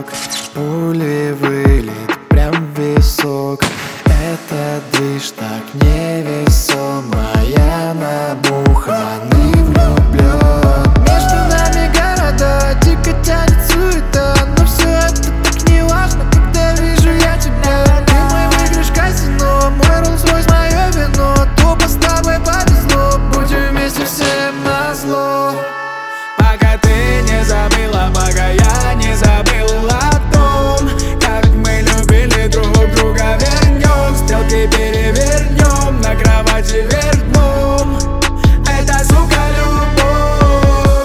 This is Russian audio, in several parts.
прыжок, пули вылет прям в висок. Этот движ так невесомая набуханный влюблен. Между нами города, дико тянет суета, но все это так не важно, когда вижу я тебя. Ты мой выигрыш казино, мой Rolls-Royce, мое вино. Тупо с тобой повезло, будем вместе всем назло. Пока ты не забыла, пока я не забыл о том, как мы любили друг друга. Вернем, стрелки перевернем, на кровати вверх дном. Это, сука, любовь.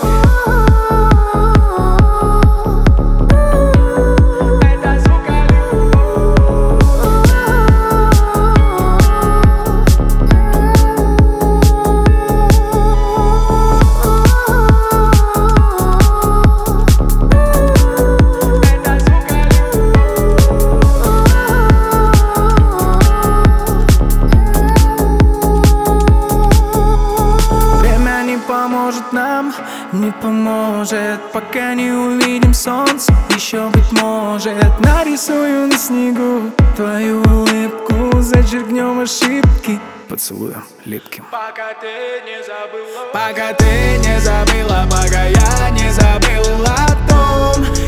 Это, сука, Поможет нам, не поможет, пока не увидим солнце. Еще, быть может, нарисую на снегу твою улыбку, зачеркнем ошибки поцелуем липким. Пока ты не забыла, пока ты не забыла, пока я не забыл о том,